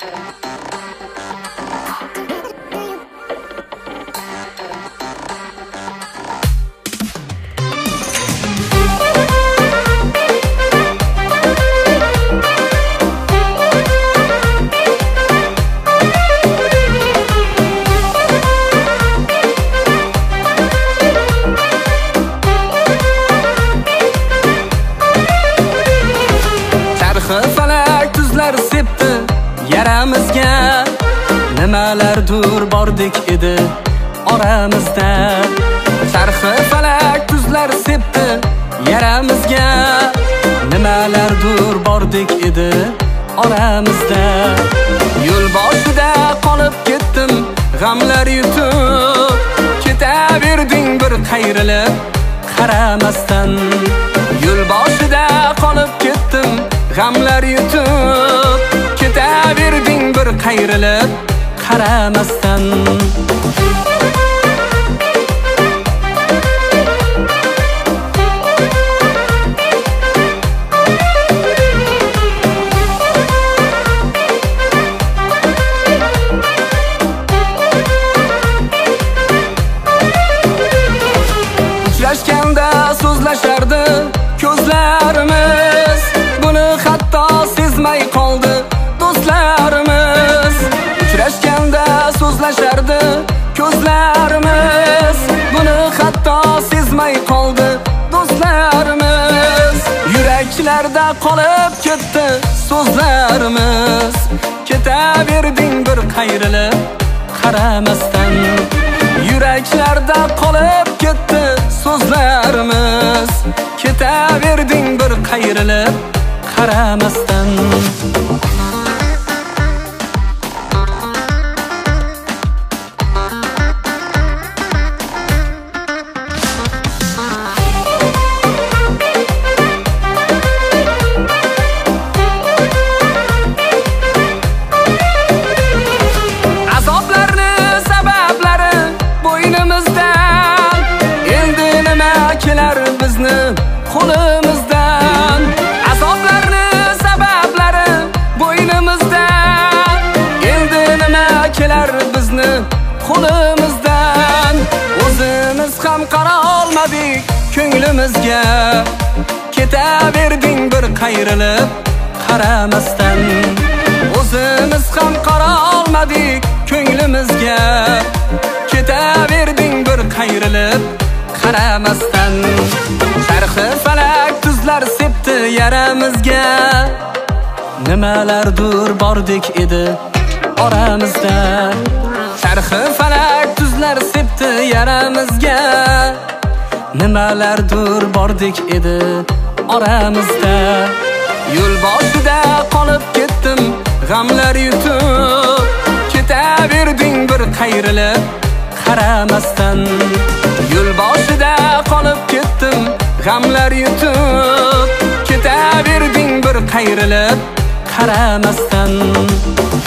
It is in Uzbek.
Falak tuzlar sepdi yaramizga, nimalardir bordik edi oramizda. Charxi falak tuzlar sepdi yaramizga, nimalardir bordik edi oramizda. Yo'l boshida qolib ketdim g'amlar yutib, ketaverding bir qayrilib qaramasdan. Yo'l boshida qolib ketdim g'amlar yutib, ketaverding bir qayrilib qaramasdan. Uchrashganda so'zlashardi ko'zlarimiz, buni hatto sezmay qoldi do'stlarimiz. Uchrashganda so'zlashardi ko'zlarimiz, buni hatto sezmay qoldi do'stlarimiz. Yuraklarda qolib ketdi so'zlarimiz, ketaverding bir qayrilib qaramasdan. Yuraklarda qolib ketdi so'zlarimiz, ketaverding bir qayrilib qaramasdan. Azoblarni sabablari bo'ynimizdan, endi nima kelar bizni qo'limizdan. Azoblarni sabablari bo'ynimizdan, endi nima kelar bizni qo'limizdan. O'zimiz ham qara olmadik ko'nglimizga, ketaverding bir qayrilib qaramasdan. O'zimiz ham qara olmadik ko'nglimizga, ketaverding bir qayrilib qaramasdan. Charxi falak tuzlar sepdi yaramizga, nimalardir bordik edi oramizda. Charxi falak tuzlar sepdi yaramizga, nimalardir bordik edi oramizda. Yo'l boshida qolib ketdim g'amlar yutib, ketaverding bir qayrilib qaramasdan. Yo'l boshida qolib ketdim g'amlar yutib, ketaverding bir qayrilib qaramasdan.